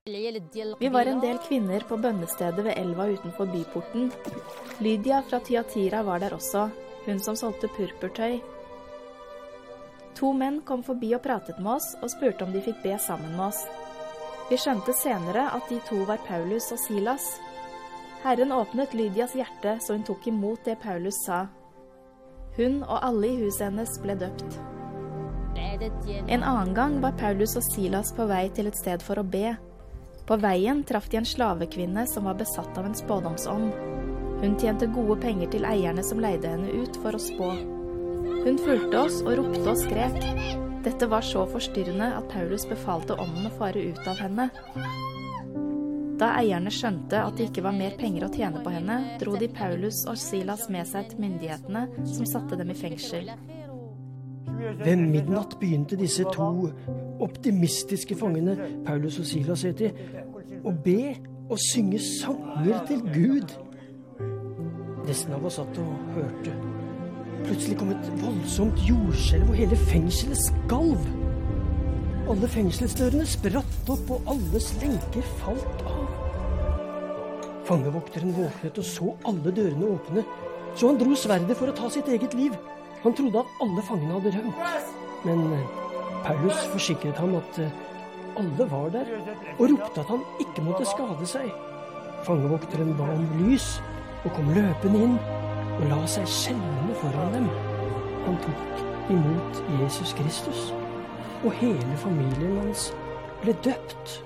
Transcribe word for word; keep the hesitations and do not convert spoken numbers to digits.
Vi var en del kvinner på bønnestedet ved elva utenfor byporten. Lydia fra Thyatira var der også, hun som solgte purpurtøy. To menn kom forbi og pratet med oss og spurte om de fikk be sammen med oss. Vi skjønte senere at de to var Paulus og Silas. Herren åpnet Lydias hjerte så hun tok imot det Paulus sa. Hun og alle i huset hennes ble døpt. En annen gang var Paulus og Silas på vei til et sted for å be. På veien traff de en slavekvinne som var besatt av en spådomsånd. Hun tjente gode penger til eierne som leide henne ut for å spå. Hun fulgte oss og ropte og skrek. Dette var så forstyrrende at Paulus befalte ånden å fare ut av henne. Da eierne skjønte at det ikke var mer penger å tjene på henne, dro de Paulus og Silas med seg til myndighetene som satte dem i fengsel. Ved midnatt begynte disse to optimistiske fangene, Paulus og Silas heter, å be og synge sanger til Gud. Resten av oss satt og hørte. Plutselig kom et voldsomt jordskjelv og hele fengselet skalv. Alle fengselsdørene spratt opp og alles lenker falt av. Fangevokteren våknet og så alle dørene åpne, så han dro sverdet for å ta sitt eget liv. Han trodde at alle fangene hadde rømt, men Paulus forsikret ham at alle var der, og ropte at han ikke måtte skade seg. Fangevokteren ba om lys, og kom løpende inn, og la seg skjelvende foran dem. Han tok imot Jesus Kristus, og hele familien hans ble døpt.